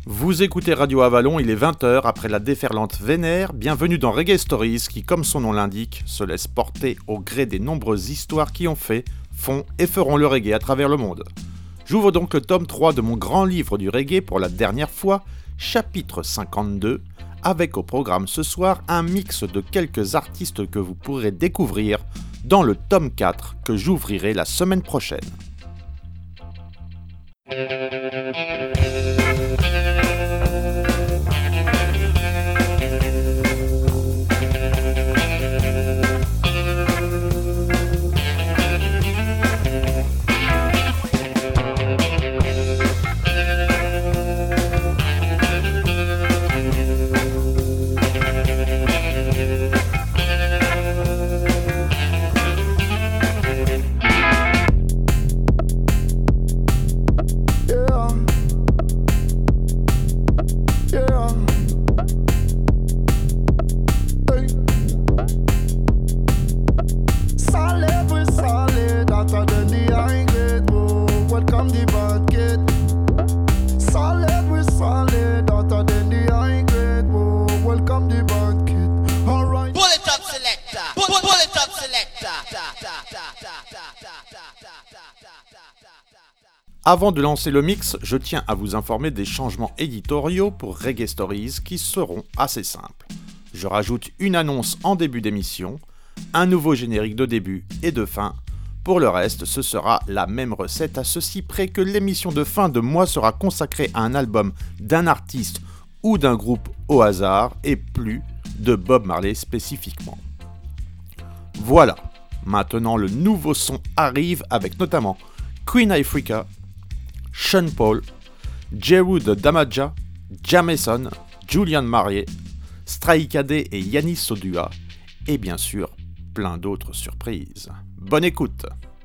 Vous écoutez Radio Avalon, il est 20h après la déferlante vénère. Bienvenue dans Reggae Stories qui, comme son nom l'indique, se laisse porter au gré des nombreuses histoires qui ont fait, font et feront le reggae à travers le monde. J'ouvre donc le tome 3 de mon grand livre du reggae pour la dernière fois, chapitre 52, avec au programme ce soir un mix de quelques artistes que vous pourrez découvrir dans le tome 4 que j'ouvrirai la semaine prochaine. Avant de lancer le mix, je tiens à vous informer des changements éditoriaux pour Reggae Stories qui seront assez simples. Je rajoute une annonce en début d'émission, un nouveau générique de début et de fin. Pour le reste, ce sera la même recette à ceci près que l'émission de fin de mois sera consacrée à un album d'un artiste ou d'un groupe au hasard et plus de Bob Marley spécifiquement. Voilà, maintenant le nouveau son arrive avec notamment Queen Ifrica, Sean Paul, Jeru de Damaja, Jameson, Julian Marié, Straïkadé et Yanis Sodua, et bien sûr, plein d'autres surprises. Bonne écoute!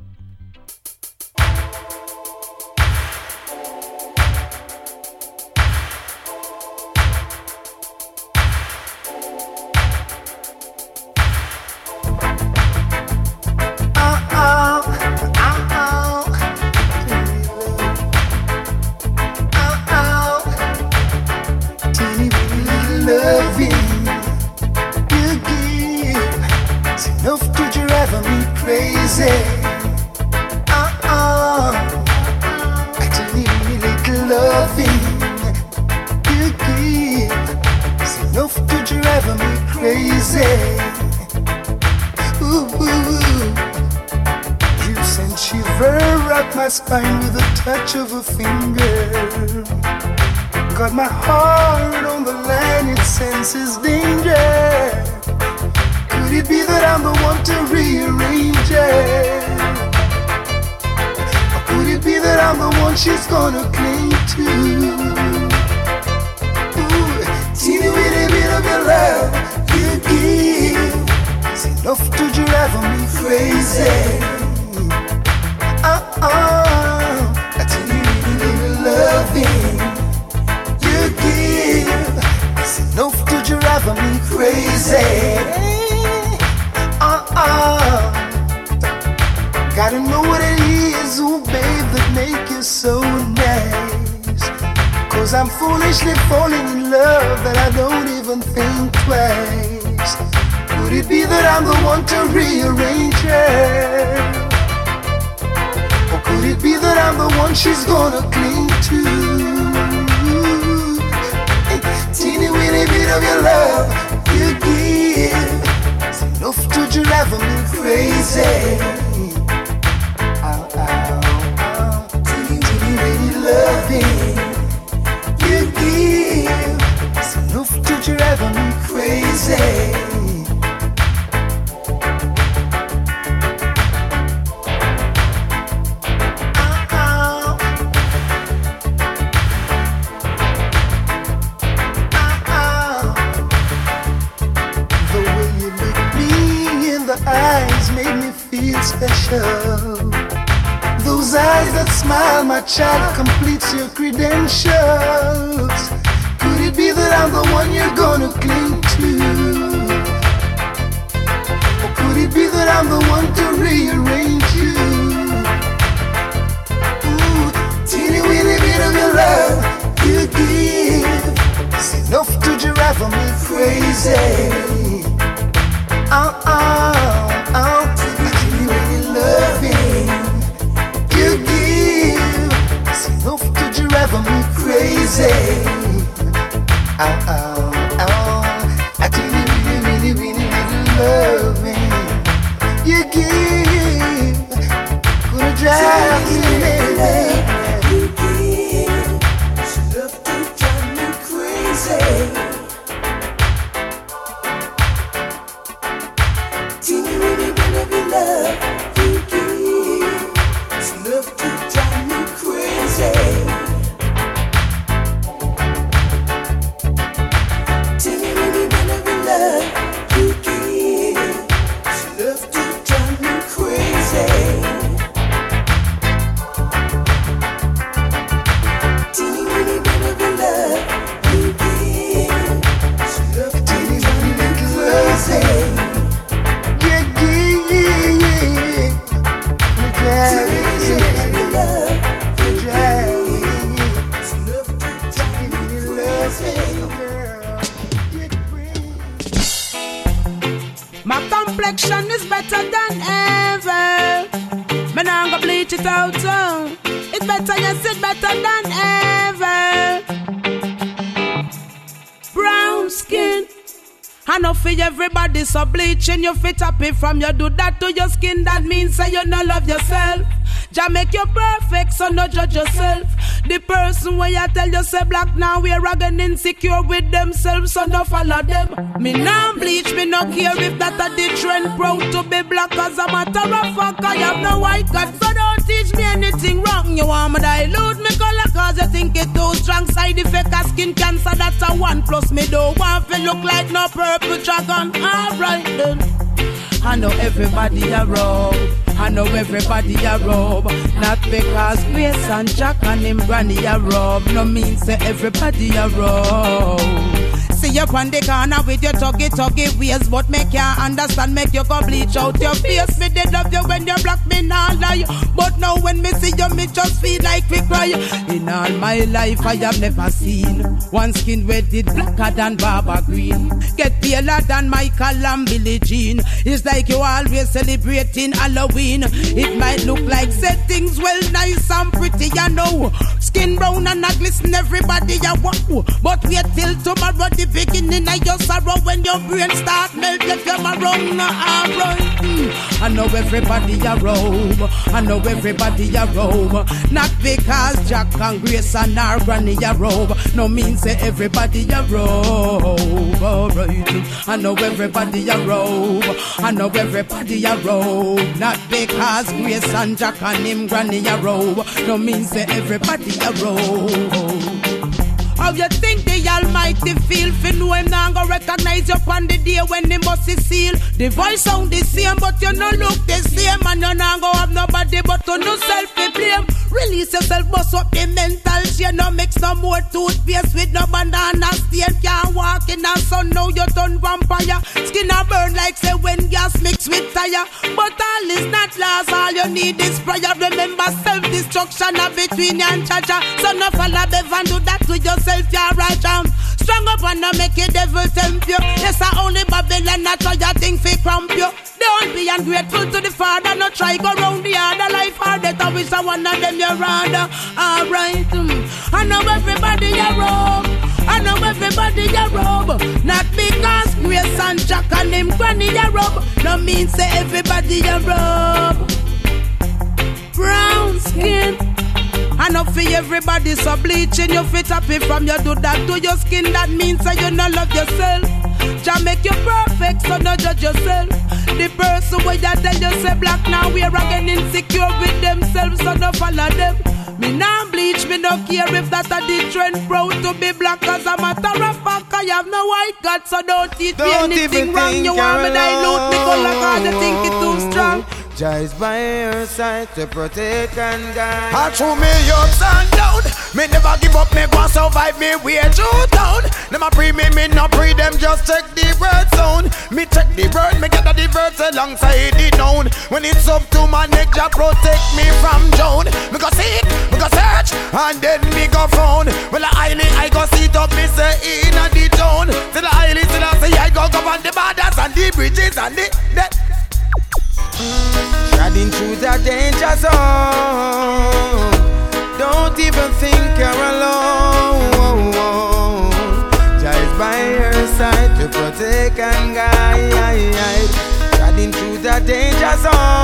Spine with a touch of a finger. Got my heart on the line, it senses danger. Could it be that I'm the one to rearrange it? Or could it be that I'm the one she's gonna cling to? Ooh, teeny weeny bit of your love you give is enough to drive me crazy. That's a little loving you give. It's enough to drive me crazy. Gotta know what it is, oh babe, that make you so nice. Cause I'm foolishly falling in love that I don't even think twice. Could it be that I'm the one to rearrange her? Could it be that I'm the one she's gonna cling to? Hey, teeny weeny bit of your love you give is enough to drive me crazy. Ow, ow, ow. Teeny weeny loving you give is enough to drive me crazy. Special. Those eyes that smile, my child, completes your credentials. Could it be that I'm the one you're gonna cling to? Or could it be that I'm the one to rearrange you? Ooh, teeny weeny bit of your love you give. driving me crazy. Oh, oh, oh, you really loving. You give, it's enough to driving me crazy. Oh, oh, oh, I do really, really, really love me. You give, gonna drive me crazy. You give, it's enough to drive me crazy. Teeny weeny bit of your love, you give, it's enough to drive me crazy. Teeny weeny bit of your love, you give, it's enough to drive me crazy. Teeny weeny bit of your love, you give, it's enough to drive me crazy. My complexion is better than ever. Me nah go bleach it out, so it's better, yes, it's better than ever. Brown skin, I know for everybody, so bleaching you fit happy from you do that to your skin. That means say you no love yourself. Jah make you perfect, so no judge yourself. The person when you tell you say black now we're again insecure with themselves, so no follow them. Me nah bleach, me no care if that a the trend. Proud to be black as a matter of fact. I have no white God, so don't teach me anything wrong. You want me dilute me color cause you think it too strong. Side effect of skin cancer, that's a 1+. Me don't want to look like no purple dragon. Alright then, I know everybody a rob. I know everybody a rob. Not because Grace and Jack and him granny a rob. No mean say everybody a rob. See you on the corner with your tuggy ways, but make you understand, make you go bleach out your face. Me did love you when you block me, not lie. But now when me see you, me just feel like we cry. In all my life I have never seen one skin wetted blacker than Barbara Green, get paler than Michael and Billie Jean. It's like you always celebrating Halloween. It might look like said things well nice and pretty, you know. Skin brown and a glisten, everybody a wow. But wait till tomorrow, the beginning of your sorrow, when your brain start melt, if you're wrong, I know everybody a robe. I know everybody a robe. Not because Jack and Grace and our granny a robe. No mean say everybody a robe. Alright, I know everybody a robe. I know everybody a robe. Not because Grace and Jack and him granny a robe. No mean say everybody a robe. How you think the Almighty feel? Fi know him now go recognize you on the day when the bus is sealed. The voice sound the same, but you no look the same. And you now go have nobody but to no self-blame. Release yourself, bust up the mental shit. No mix no more toothpaste with no banana stain. Can't walk in the sun, now you turn vampire. Skin a burn like say when gas mix with tire. But all is not lost, all you need is prayer. Remember self-destruction are between you and Chacha. So no follow Bev and do that to yourself. You're right, strong up and not make it devil tempt you. Yes, I only Babylon, not try your thing fi cramp you. Don't be ungrateful to the Father, not try go round the other life or death. I wish I one of them you're rather. Alright, I know everybody a rob. I know everybody a rob. Not because Grace and Jack and him granny a rob. No mean say everybody a rob. Brown skin, I know for everybody, so bleaching you fit happy from you do that to your skin. That means that you no love yourself. Jah make you perfect, so no judge yourself. The person where you tell you say black now we're again insecure with themselves, so no follow them. Me nah bleach, me no care if that a the trend. Proud to be black as a matter of fact. I have no white God, so don't teach me anything wrong. You want me dilute me color cause you think it too strong. Jah is by her side to protect and guide. I threw me ups and down. Me never give up, me go survive me way through town. Them a pre me no pre them, just check the word sound. Me check the word, me get the verse alongside the noun. When it's up to my neck, Jah protect me from drown. Me go seek, me go search, and then me go found. Well I go sit up, me say in a the town. Till zone. Don't even think you're alone. Jah is by your side to protect and guide. Riding through the danger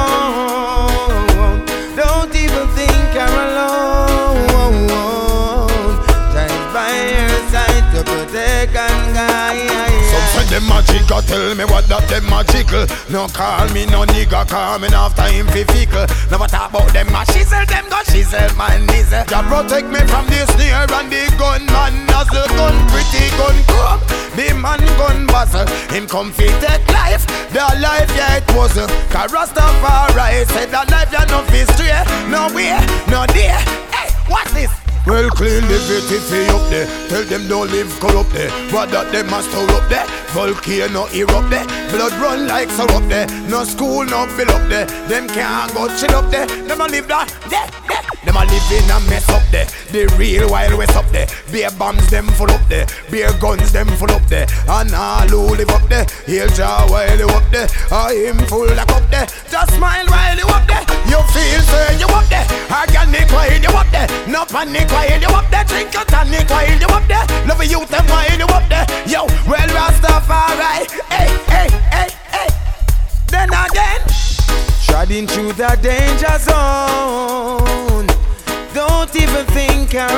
zone. Don't even think you're alone. Jah is by your side to protect and guide. Some say them magical, tell me what that them magical. No call me no nigga, call me after him fi fickle. Never talk about them a shizzle, them go shizzle man nizzle. Jah protect me from the snare and the gunman nozzle. Gun pretty, gun come, the man gun bustle. Him come fi take life, the life yeah it was. Cause Rastafari said that life ya no fi stray. No way, no day. Hey, what's this? Well, clean the vitty up there. Tell them don't live corrupt there. What that them must store up there. Volcano erupt there. Blood run like syrup there. No school, no fill up there. Them can't go chill up there. Them a live that there. Them a live in a mess up there. The real Wild West up there. Beer bombs them full up there. Beer guns them full up there. And all who live up there. He'll draw while you up there. I him full like up there. Just smile while you up there. You feel say you up there. Organic while you up there. No panic while you up there. Drink your tonic while you up there. Love you them while you up there. Yo, well Rastafari. Hey, hey, hey, hey. Then again, treading through the danger zone. Don't even think you're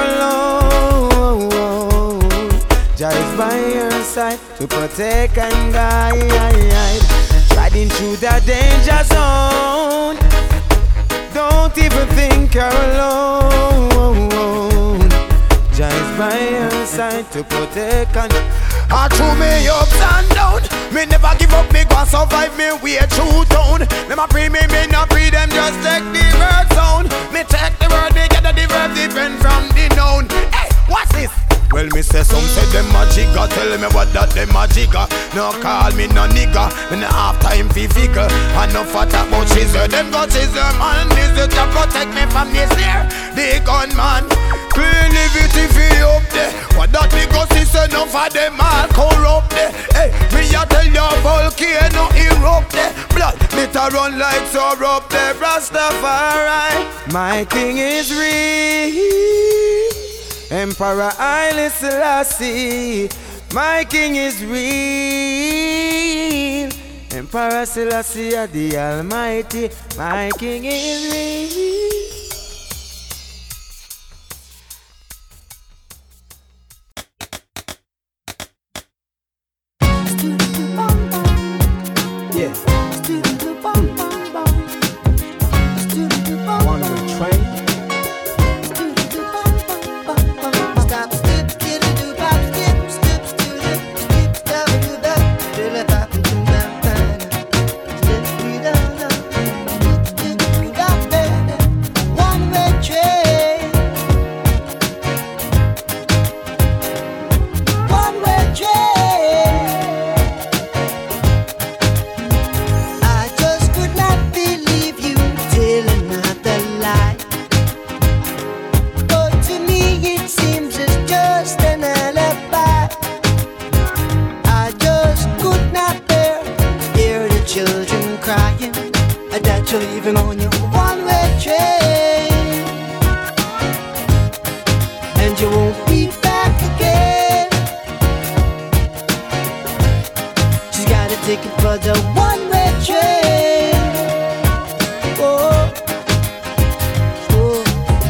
alone. Jah is by your side to protect and guide. Treading through the danger zone. Don't even think you're alone. Jah is by your side to protect and I threw me ups and down. Me never give up, me go survive me way through town. Them a pre me not pre them, just take the word sound. Me take the word, me get the verb different from the noun. Hey, what's this? Well, me say some say them a jigger. Tell me what that them a jigger. No call me no nigga. Me no have time fi figure. And no fat about scissor. Them go scissor man. This is to protect me from this here. The gunman. Clean liberty fi up there. What that me go see say enough of them all corrupt there. Hey, me a tell you volcano erupt there. Blood me to run like syrup there. Rastafari. My king is real. Emperor Haile Selassie, my king is real. Emperor Selassie the Almighty, my king is real. Yeah. One-way train. You're leaving on your one-way train, and you won't be back again. She's got a ticket for the one-way train. Oh, oh.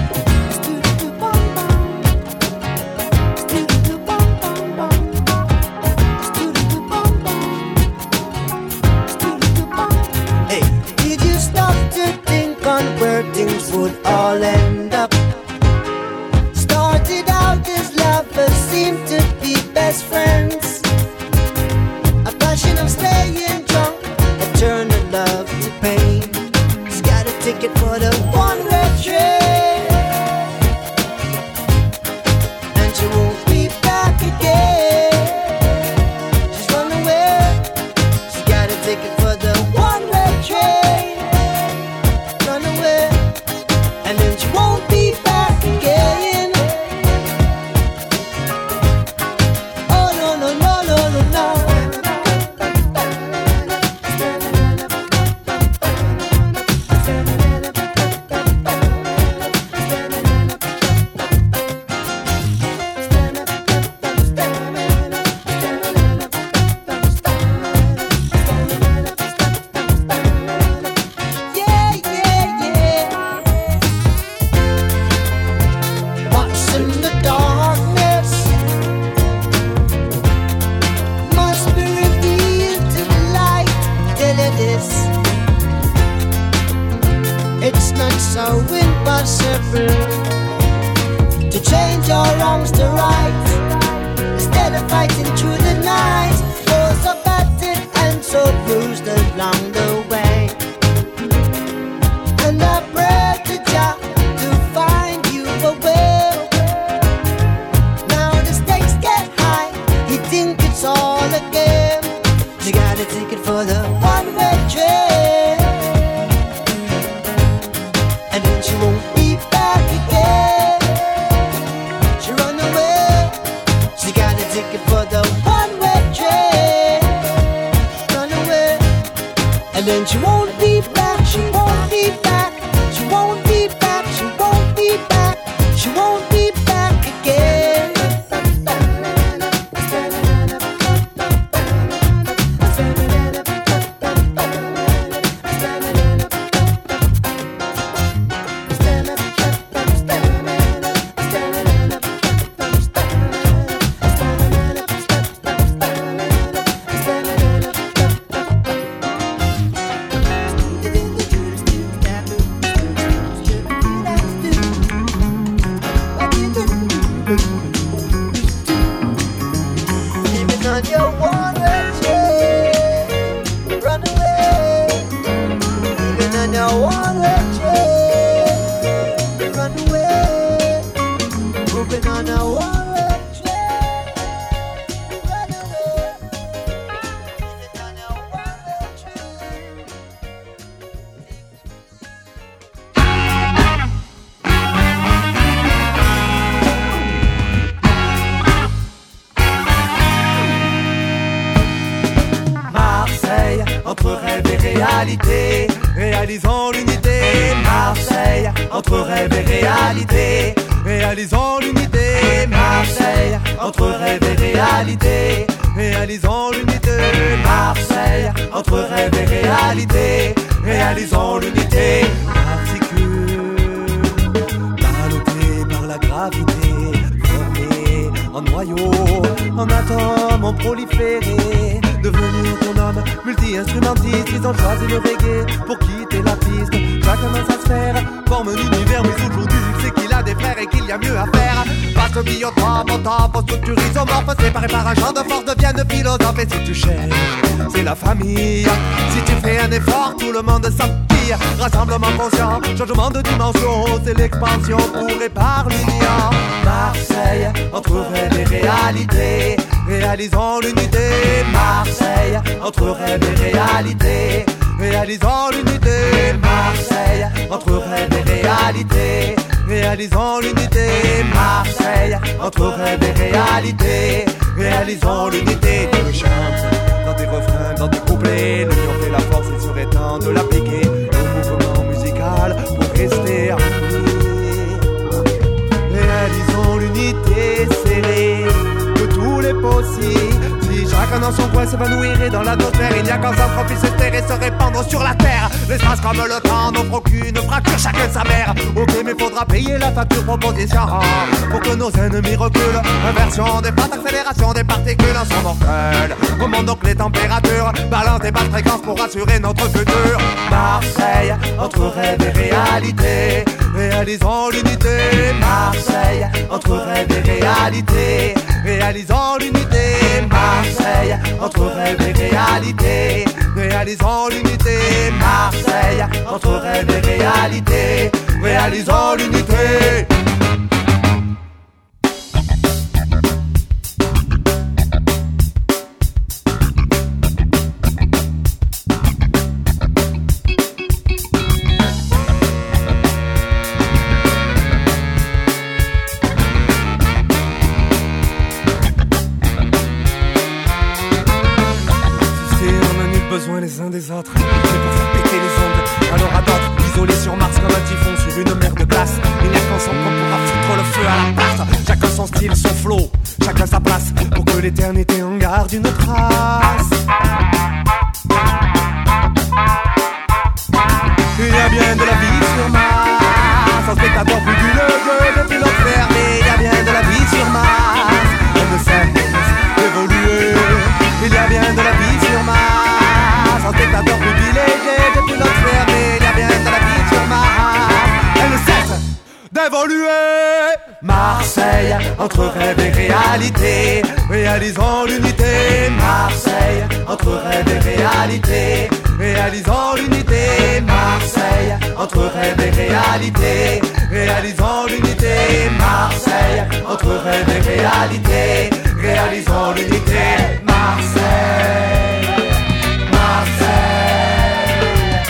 Hey, did you stop to think on where things would all end up? Started out as lovers, seemed to be best friends. A passion of staying drunk, a turn of love to pain. She's got a ticket for the one-way train, and she won't be back again. She's run away. She's got a ticket for the one-way train. Run away, and then she won't be back again. Oh no no She won't be back, she won't be back. She won't be back, she won't be back. She won't be back again. Entre rêve et réalité, réalisons l'unité. Marseille, entre rêve et réalité, réalisons l'unité. Marseille, entre rêve et réalité, réalisons l'unité. Marseille, entre rêve et réalité, réalisons l'unité. Particules, ballottées par la gravité, formées en noyaux, en atomes, en proliférés. Devenir autonome, multi-instrumentiste, ils ont choisi le reggae pour quitter la piste. Chacun dans sa sphère forme un univers, mais aujourd'hui c'est qu'il a des frères et qu'il y a mieux à faire. Parce que biotope, autope, structure isomorphe, séparés par un champ de force deviennent philosophes. Et si tu cherches, c'est la famille. Si tu fais un effort, tout le monde s'appille. Rassemblement conscient, changement de dimension, c'est l'expansion pour et par l'union. Marseille, entre rêve et réalité, réalisons l'unité. Marseille, entre rêve et réalité, réalisons l'unité. Marseille, entre rêve et réalité, réalisons l'unité. Marseille, entre rêve et réalité, réalisons l'unité. Tu le chantes dans tes refrains, dans tes couplets. L'union fait la force, il serait temps de l'appliquer au mouvement musical pour rester en vie. Réalisons l'unité serrée de tous les possibles. Si chacun dans son coin s'évanouirait dans l'atmosphère, il n'y a qu'un centre puisse espérer se répandre sur la terre. L'espace comme le temps n'offre aucune fracture, chacun sa mère. Ok, mais faudra payer la facture proposition pour que nos ennemis reculent. Inversion des pattes, accélération des particules, un son mortel. Remonte donc les températures, balance des basses fréquences pour assurer notre futur. Marseille, entre rêve et réalité, réalisons l'unité. Marseille, entre rêve et réalité, réalisons l'unité. Marseille, entre rêve et réalité, réalisons l'unité. Marseille, entre rêve et réalité, réalisons l'unité. Les uns des autres, c'est pour faire péter les ondes. Alors à d'autres, isolés sur Mars comme un typhon sur une mer de glace. Il n'y a qu'ensemble qu'on pourra foutre le feu à la place. Chacun son style, son flow, chacun sa place, pour que l'éternité en garde une trace. Il y a bien de la vie sur Mars, un spectateur plus du levier de pilote fermé. Il y a bien de la vie sur Mars, on ne cesse d'évoluer. Il y a bien de la vie sur Mars, un spectateur privilégié de pilote fermé. Il y a bien de la vie sur Mars, elle ne cesse d'évoluer. Marseille, entre rêve et réalité, réalisons l'unité. Marseille, entre rêve et réalité, réalisons l'unité. Marseille, entre rêve et réalité, réalisons l'unité. Marseille, entre rêve et réalité, réalisons l'unité. Marseille, Marseille,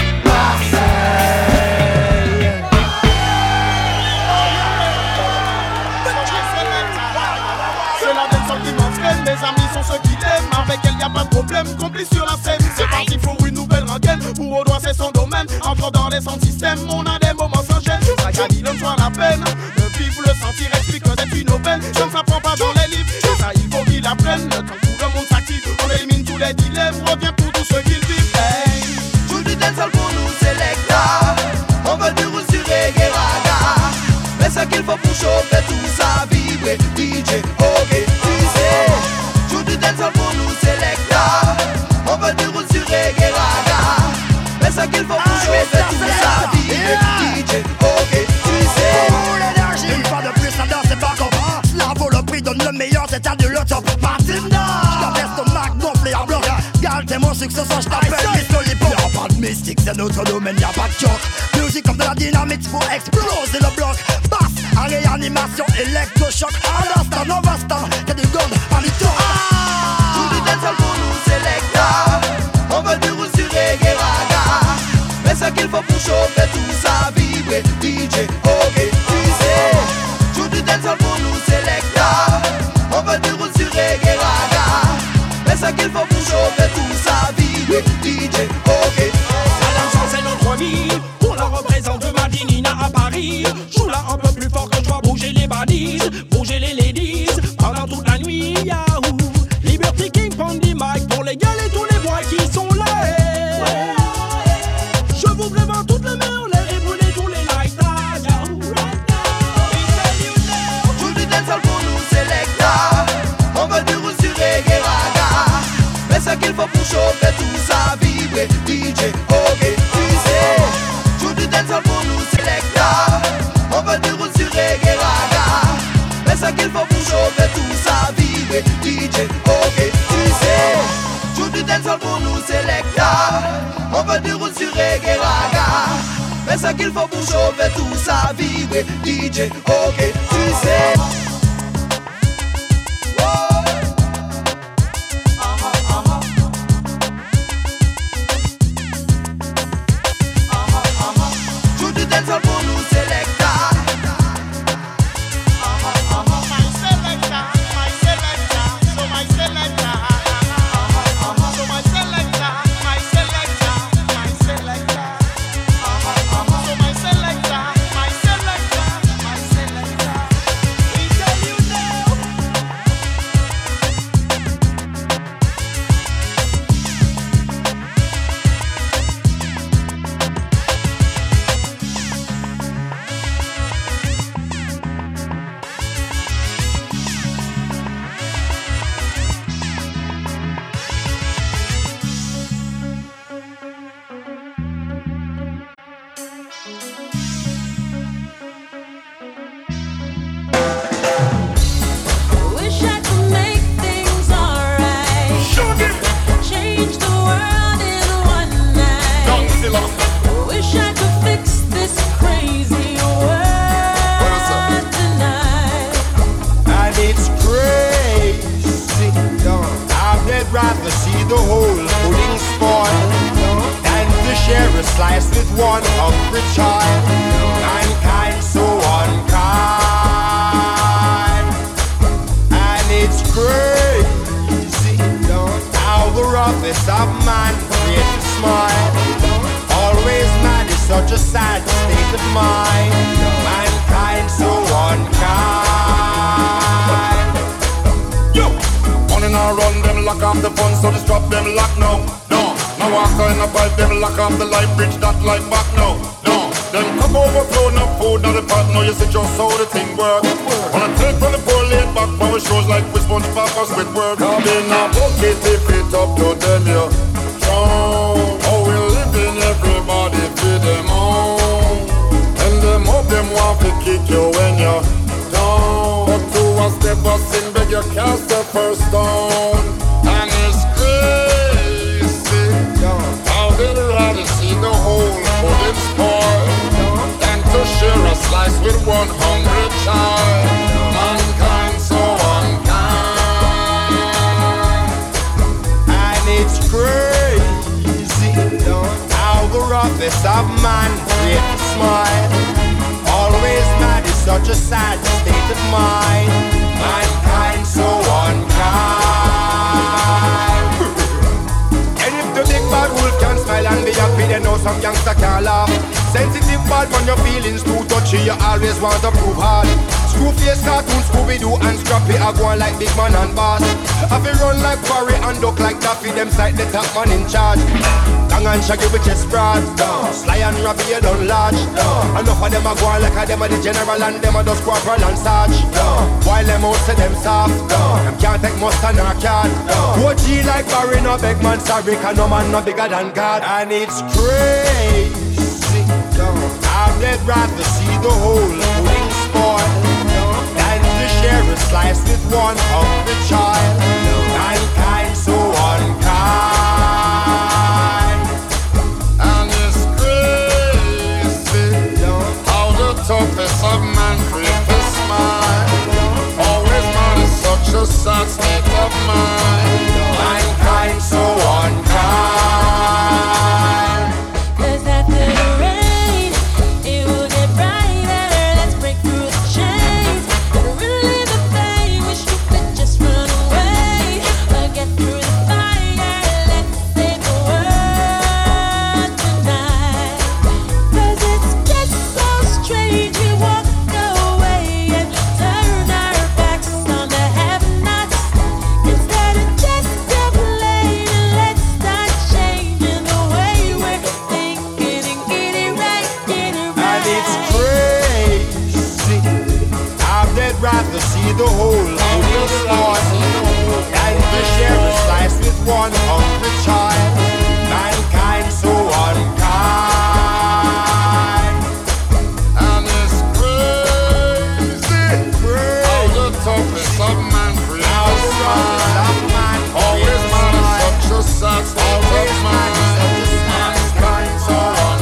Marseille. C'est la danseur qui m'entraîne, mes amis sont ceux qui l'aiment. Avec elle y a pas de problème, complice sur la scène. C'est parti pour une nouvelle rencontre. again. Pour au doigt c'est son domaine, encore dans les centres systèmes, on a des moments sans gêne. Ça gagne, donne-toi la peine de vivre le sentir, explique que c'est une aubaine. Je ne s'apprend pas dans les livres, et ça il faut qu'il apprenne. Le temps où le monde s'active, on élimine tous les dilemmes, revient pour tous ceux qui le vivent. Hey, joue du dancehall pour nous, Selecta. On veut du roux sur reggae raga. Mais ce qu'il faut pour chauffer tout ça, vibrer, DJ, ok, tu sais. Joue du dancehall pour nous, Selecta. On veut du roux sur reggae raga. Mais ce qu'il faut pour chauffer tout ça, vibrer, DJ, ok, tu sais. Une fois de plus, ça danse, c'est pas comment. Cela vaut le prix, donne le meilleur, c'est à de l'autre. Martina, j'traverse ton Mac gonflé en bloc. Garde, t'es mon succès, je t'appelle Miss Lollipop. Y'a pas de mystique, c'est notre domaine, y'a pas de choc. Musique comme de la dynamite, faut exploser le bloc. Basse, en réanimation, électrochoc. À l'instant, on va stand, t'as des gondes, par les tours. Tout du dancehall pour nous, Selecta. On veut du roux sur reggae raga. Mais ce qu'il faut pour chauffer tout ça, vibrer, DJ, ok, tu sais. Tout du dancehall pour nous, Selecta. On veut du roux sur reggae raga. Mais ce qu'il faut pour chauffer tout ça, vibrer, DJ, ok. La danse c'est notre vie, on la représente de Madinina à Paris. Joue-la un peu plus fort que je vois bouger les balises, bouger les ladies, pendant toute la nuit, yahoo. Liberty King prend des mics pour les gars et tous les boys qui sont là. Je vous préviens toutes les mains en l'air et brûler tous les lights, yahoo. Joue du dancehall pour nous, Selecta. On veut du roux sur reggae raga. Mais ce qu'il faut pour chauffer tout ça, vibrer, DJ, ok, tu sais. Joue du dancehall pour nous, Selecta. On veut du roux sur reggae raga. Mais ce qu'il faut pour chauffer tout ça, vibrer, DJ, ok, tu sais. Joue du dancehall pour nous, Selecta. On veut du roux sur reggae raga. Mais ce qu'il faut pour chauffer tout ça, vibrer, DJ, ok, tu sais. Joue du dancehall pour nous, Selecta. My Selecta, my Selecta, so my Selecta. So my Selecta, my Selecta, my Selecta. So my Selecta, my Selecta, my Selecta. We tell you now. Wish I could make things alright. Change the world in one night. Wish I could fix this crazy world tonight. And it's crazy. I'd rather see the whole pudding spoiled than to share a slice with one hungry child. Mankind so unkind. And it's crazy how the roughest of man creates a smile. Always mad is such a sad state of mind. Mankind so unkind. Yo, running around them lock off the phone, so just drop them lock now. No, now walk in a pipe, them lock off the light bridge, that light back now. No, them cup overflow, no food on the pot, no, you see just how the thing work. Wanna take from the poor laid back power shows like with SpongeBob or Squidward. Come in a bucket, if it up to them, yeah. Show how we living, everybody feed them on. And them up, them want to kick you when you're down. But to a step of sin, beg you cast the first stone. And it's crazy how they'd rather see the whole pudding spoiled than to share a slice with one hungry child. Mankind so unkind. And it's crazy how the roughest of man creates a smile. Always mad is such a sad state of mind. Mankind so unkind. And if the big bad wolf can smile and be can't laugh. Sensitive bad man, your feelings too touchy, you always want to prove hard. Screw face cartoon, Scooby-Doo and Scrappy, I go on like big man and boss. I feel run like Barry and duck like Daffy, them sight the top man in charge. Gang and shaggy with chest broad, Sly and Robbie you done large. Enough of them a go on like a them a the general and them a just corporal and sarge. While them out say them soft, them can't take mustard nor card. OG like Barry no beg man sorry, cause no man no bigger than God. And it's crazy, I'd rather see the whole pudding spoil than to share a slice with one hungry child. Mankind so unkind. And it's crazy how the toughest of man create a smile. Always man is such a sad state of mind. Mankind so unkind. Cause after the rain, it will get brighter. Let's break through the chains and relieve the pain. Wish you could just run away or get through the fire. Let's save the world tonight. Cause it's just so strange. We walked away and turned our backs on the have-nots. Instead of just complaining, let's start changing the way we're thinking and get it right, get it right. And it's crazy, I'd rather see the whole pudding spoil than to share a slice with one hungry child. Mankind so unkind. And it's crazy how the toughest of man create a smile. Always man is such a sad state of mind. Mankind so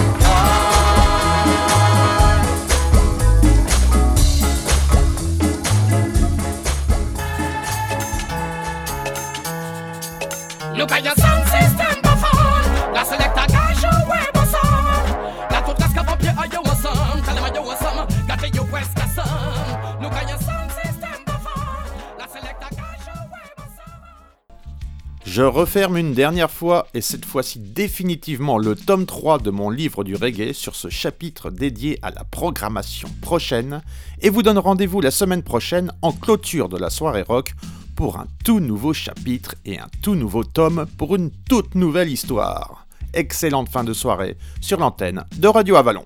Look at your sound system perform. La selecta cash away bosom. La toute casque pour pied à you want some. Tell them you want some. Got the US got some. Look at your sound system perform. La selecta cash away bosom. Je referme une dernière fois, et cette fois-ci définitivement, le tome 3 de mon livre du reggae sur ce chapitre dédié à la programmation prochaine, et vous donne rendez-vous la semaine prochaine en clôture de la soirée rock pour un tout nouveau chapitre et un tout nouveau tome pour une toute nouvelle histoire. Excellente fin de soirée sur l'antenne de Radio Avalon.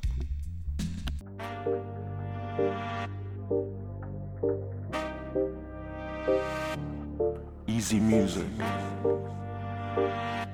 Easy music.